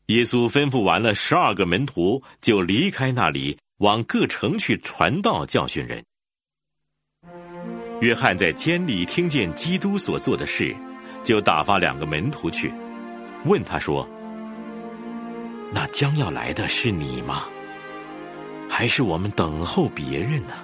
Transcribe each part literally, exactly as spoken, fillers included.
耶稣吩咐完了十二个门徒，就离开那里，往各城去传道教训人。约翰在监里听见基督所做的事，就打发两个门徒去，问他说：那将要来的是你吗？还是我们等候别人呢？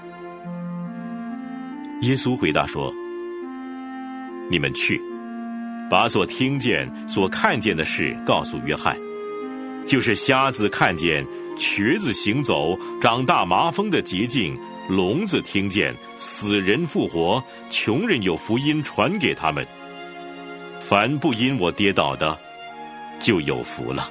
耶稣回答说：你们去，把所听见所看见的事告诉约翰，就是瞎子看见，瘸子行走，长大麻风的洁净，聋子听见，死人复活，穷人有福音传给他们。凡不因我跌倒的，就有福了。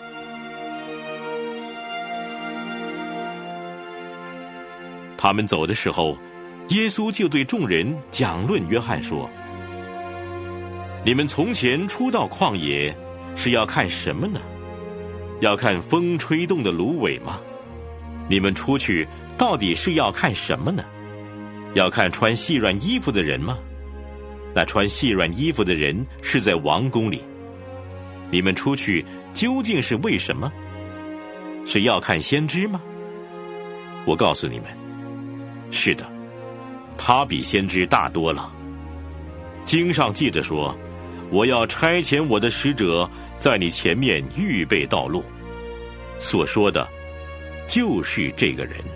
他们走的时候，耶稣就对众人讲论约翰说：你们从前出到旷野，是要看什么呢？要看风吹动的芦苇吗？你们出去到底是要看什么呢？要看穿细软衣服的人吗？那穿细软衣服的人是在王宫里。你们出去究竟是为什么？是要看先知吗？我告诉你们，是的，他比先知大多了。经上记着说：我要差遣我的使者在你前面预备道路。所说的就是这个人。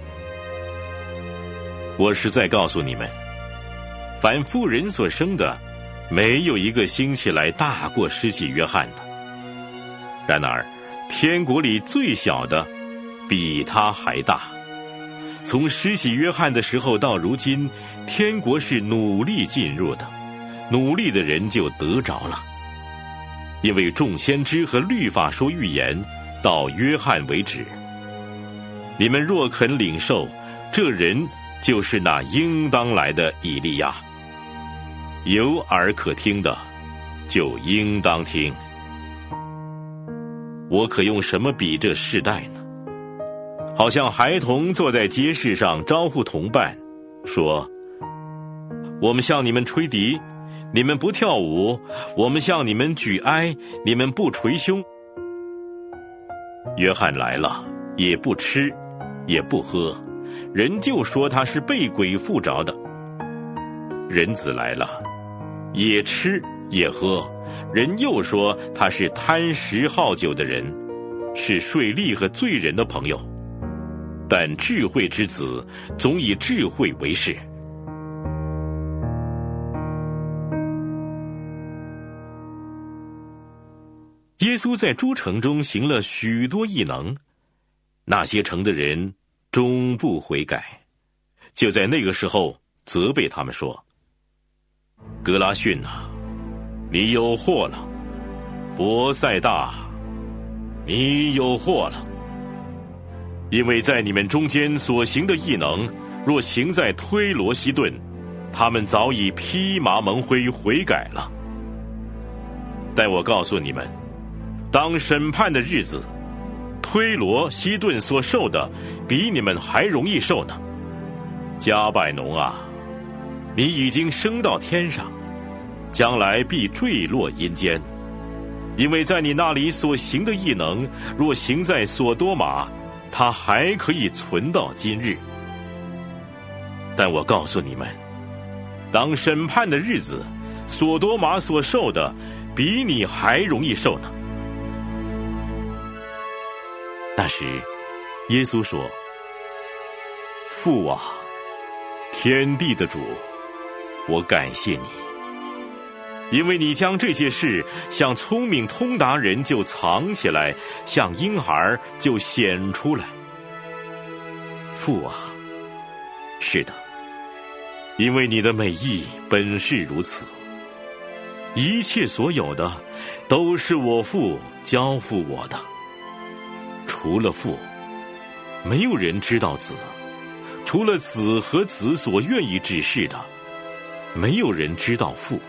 我实在告诉你们，凡妇人所生的，没有一个兴起来大过施洗约翰的。然而天国里最小的比他还大。从施洗约翰的时候到如今，天国是努力进入的，努力的人就得着了。因为众先知和律法说预言，到约翰为止。你们若肯领受，这人就是那应当来的以利亚。有耳可听的，就应当听。我可用什么比这世代呢？好像孩童坐在街市上招呼同伴，说：我们向你们吹笛，你们不跳舞；我们向你们举哀，你们不捶胸。约翰来了，也不吃，也不喝，人就说他是被鬼附着的。人子来了，也吃也喝，人又说他是贪食好酒的人，是税吏和罪人的朋友。但智慧之子总以智慧为事。耶稣在诸城中行了许多异能，那些城的人终不悔改，就在那个时候责备他们说：格拉逊啊，你有祸了；伯赛大，你有祸了。因为在你们中间所行的异能，若行在推罗西顿，他们早已披麻蒙灰悔改了。但我告诉你们，当审判的日子，推罗西顿所受的比你们还容易受呢。加百农啊，你已经升到天上，将来必坠落阴间。因为在你那里所行的异能，若行在所多玛，他还可以存到今日。但我告诉你们，当审判的日子，所多玛所受的比你还容易受呢。那时耶稣说：父啊，天地的主，我感谢你，因为你将这些事向聪明通达人就藏起来，向婴孩就显出来。父啊，是的，因为你的美意本是如此。一切所有的都是我父交付我的，除了父，没有人知道子；除了子和子所愿意指示的，没有人知道父。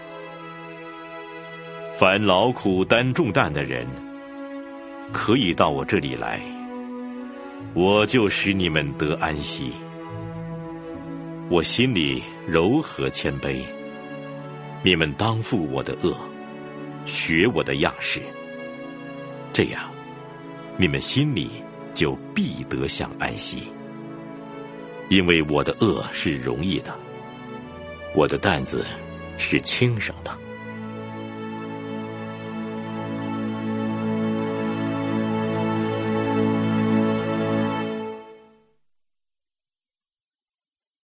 凡劳苦担重担的人，可以到我这里来，我就使你们得安息。我心里柔和谦卑，你们当负我的恶，学我的样式，这样你们心里就必得享安息。因为我的恶是容易的，我的担子是轻省的。